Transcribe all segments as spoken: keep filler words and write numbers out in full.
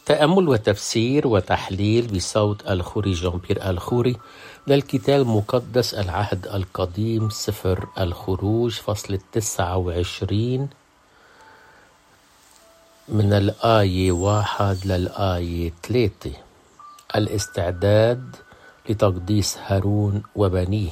تأمل وتفسير وتحليل بصوت الخوري جان بيير الخوري للكتاب المقدس العهد القديم سفر الخروج فصل التسعة وعشرين من الآية واحد للآية ثلاثة. الاستعداد لتقديس هارون وبنيه.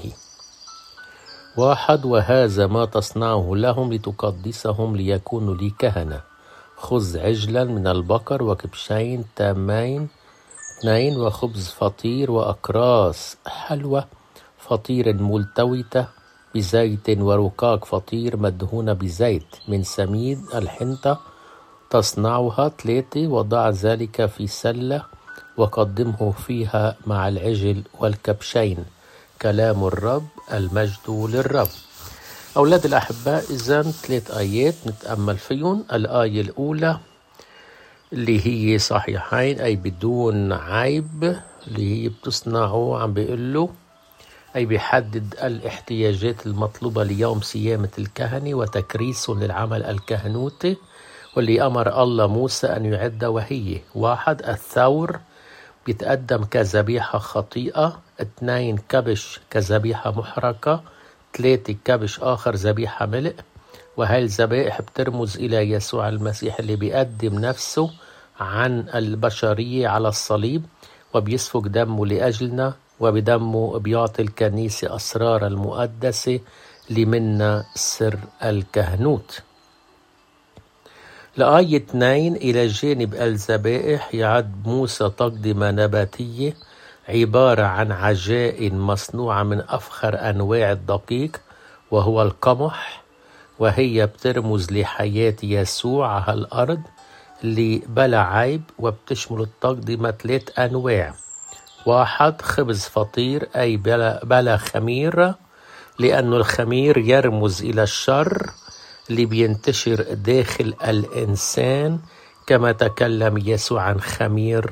واحد وهذا ما تصنعه لهم لتقدسهم ليكونوا لي كهنة. خذ عجلا من البقر وكبشين تامين اثنين وخبز فطير وأكراس حلوى فطير ملتوية بزيت ورقاق فطير مدهونة بزيت من سميد الحنطة تصنعها ثلاثة. وضع ذلك في سلة وقدمه فيها مع العجل والكبشين. كلام الرب، المجد للرب. أولاد الأحباء، إذن ثلاث آيات نتأمل فيهم. الآية الأولى اللي هي صحيحين أي بدون عيب، اللي هي بتصنعه عم بيقوله أي بيحدد الاحتياجات المطلوبة ليوم صيامة الكهنة وتكريسهم للعمل الكهنوتي، واللي أمر الله موسى أن يعد. وهي واحد الثور بيتقدم كذبيحة خطيئة، اثنين كبش كذبيحة محرقة، ثلاثة كبش آخر ذبيحة ملء. وهاي الذبائح بترمز إلى يسوع المسيح اللي بيقدم نفسه عن البشرية على الصليب وبيسفك دمه لأجلنا، وبدمه بيعطي الكنيسة أسرار المقدسة لمنا سر الكهنوت. لآية اثنين إلى جانب الذبائح يعد موسى تقدمة نباتية عبارة عن عجائن مصنوعة من أفخر أنواع الدقيق وهو القمح، وهي بترمز لحياة يسوع على الأرض اللي بلا عيب، وبتشمل التقدمة ثلاث أنواع. واحد خبز فطير أي بلا, بلا خمير، لأن الخمير يرمز إلى الشر اللي بينتشر داخل الإنسان، كما تكلم يسوع عن خمير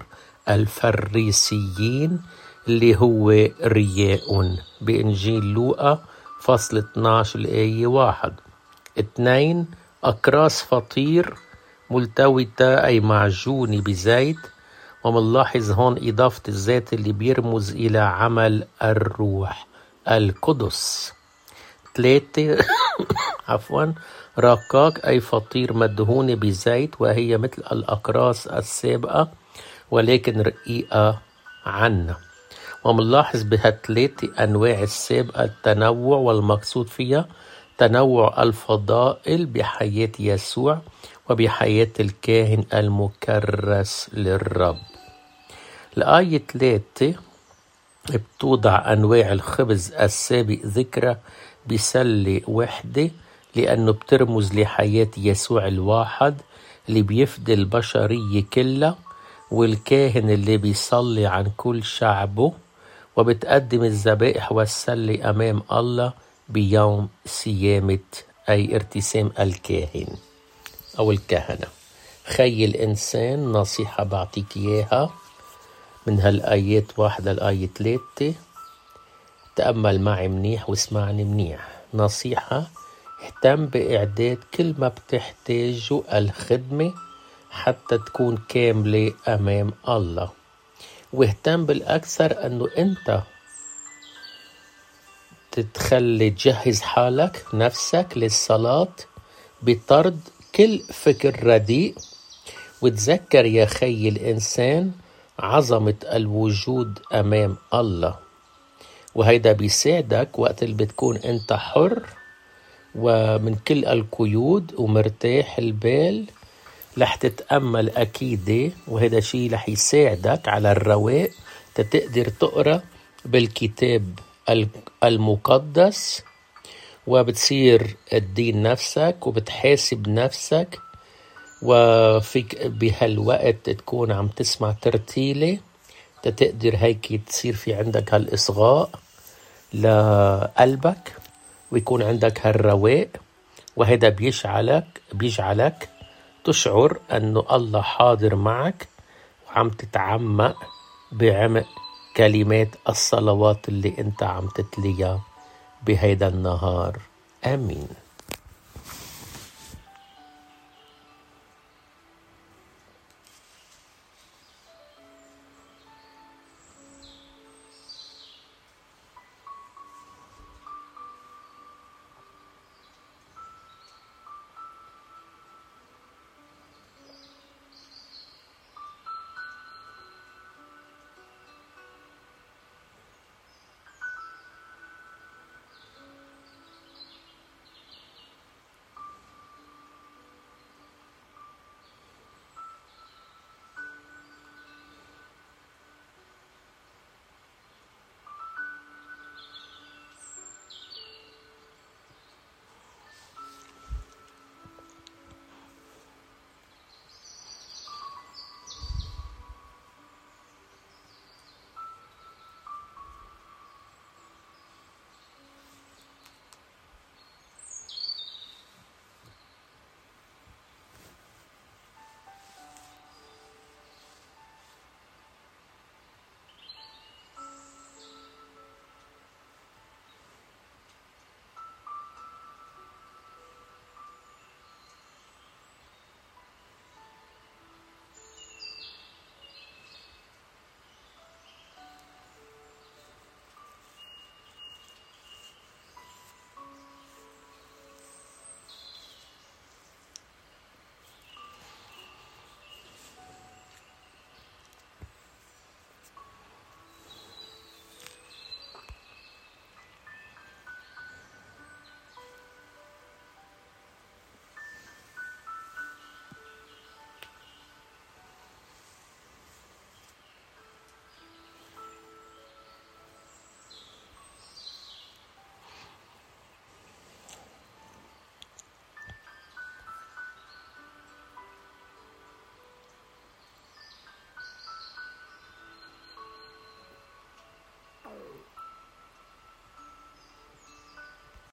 الفريسيين اللي هو رياء بإنجيل لوقا فصل اثناشر الآية واحد. اثنين أكراس فطير ملتوية أي معجونة بزيت، ومنلاحظ هون إضافة الزيت اللي بيرمز إلى عمل الروح القدس. ثلاثة عفوا رقاق أي فطير مدهونة بزيت، وهي مثل الأكراس السابقة ولكن رقيقة عنا. ومنلاحظ بهالثلاثة أنواع السابقة التنوع، والمقصود فيها تنوع الفضائل بحياة يسوع وبحياة الكاهن المكرس للرب. الآية ثلاثة بتوضع أنواع الخبز السابق ذكرى بسلة وحدة، لأنه بترمز لحياة يسوع الواحد اللي بيفدي البشرية كلها، والكاهن اللي بيصلي عن كل شعبه، وبتقدم الذبائح والسلة أمام الله بيوم صيامة أي ارتسام الكاهن أو الكهنة. خي الإنسان نصيحة بعطيك إياها من هالآيات واحدة الآية ثلاثة. تأمل معي منيح واسمعني منيح. نصيحة: اهتم بإعداد كل ما بتحتاجه الخدمة حتى تكون كاملة أمام الله، واهتم بالأكثر أنه أنت تتخلي تجهز حالك نفسك للصلاة بطرد كل فكر رديء. وتذكر يا خي الإنسان عظمة الوجود أمام الله، وهيدا بيساعدك وقت اللي بتكون أنت حر ومن كل القيود ومرتاح البال رح تتأمل أكيد، وهذا شيء رح يساعدك على الرواق تقدر تقرأ بالكتاب المقدس، وبتصير الدين نفسك وبتحاسب نفسك، وفيك بهالوقت تكون عم تسمع ترتيلة تقدر هيك تصير في عندك هالإصغاء لقلبك ويكون عندك هالرواق، وهذا بيجعلك بيجعلك تشعر أنه الله حاضر معك وعم تتعمق بعمق كلمات الصلوات اللي انت عم تتليها بهيدا النهار. آمين.